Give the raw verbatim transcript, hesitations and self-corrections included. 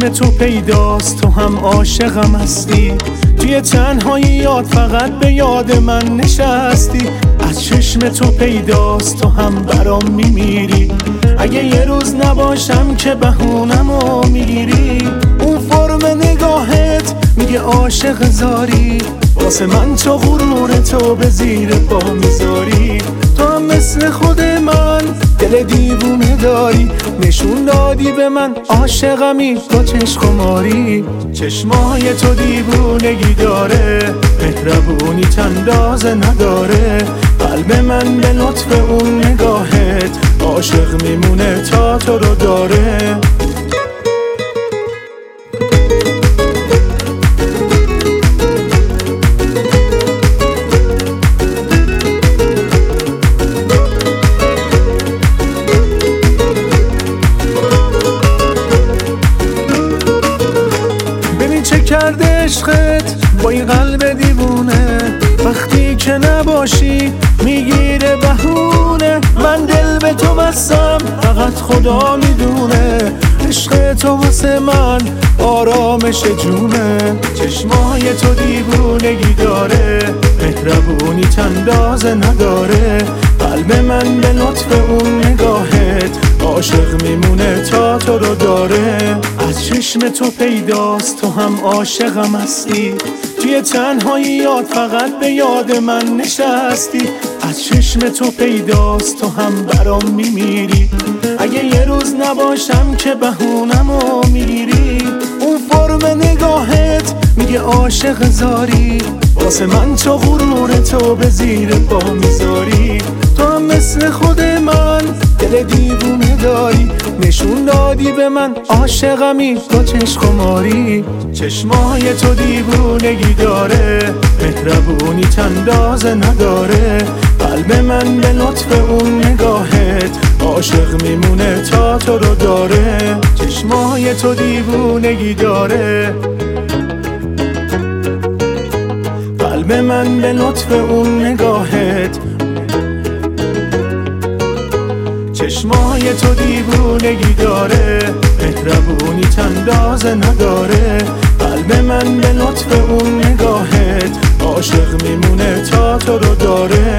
تو پیداست تو هم عاشقم هستی، توی تنهاییات فقط به یاد من نشستی. از چشم تو پیداست تو هم برام میمیری، اگه یه روز نباشم که بهونمو میگیری. اون فرم نگاهت میگه عاشق زاری، واسه من تو غرور تو به زیر پا میذاری. تو هم مثل خود من دل دیوونه داری، نشون دادی به من عاشقمی با چشم خماری. چشمای تو دیوونگی داره، مهربونی تندازه نداره. قلب من به لطف اون نگاهت عاشق میمونه تا تو رو داره. چه کرده عشقت با این قلب دیوونه، وقتی که نباشی میگیره بهونه. من دل به تو بستم فقط خدا میدونه، عشق تو واسه من آرامش جونه. چشمای تو دیوونگی داره، مهربونی تندازه نداره. قلب من به لطف اون نگاهت عاشق میمونه تا تو رو داره. از چشم تو پیداست تو هم عاشقم هستی، توی تنهاییات فقط به یاد من نشستی. از چشم تو پیداست تو هم برام میمیری، اگه یه روز نباشم که بهونمو میگیری. اون فرم نگاهت میگه عاشق زاری، واسه من تو غرور تو به زیر پا میذاری. تو هم مثل خود من دل دیوونه داری، نشون دادی به من عاشقمی با چشم خماری. چشمای تو دیوونگی داره، مهربونی تندازه نداره. قلب من به لطف اون نگاهت عاشق میمونه تا تو رو داره. چشمای تو دیوونگی داره، قلب من به لطف اون نگاهت. چشمای تو دیوونگی داره، مهربونی تندازه نداره. قلب من به لطف اون نگاهت عاشق میمونه تا تو رو داره.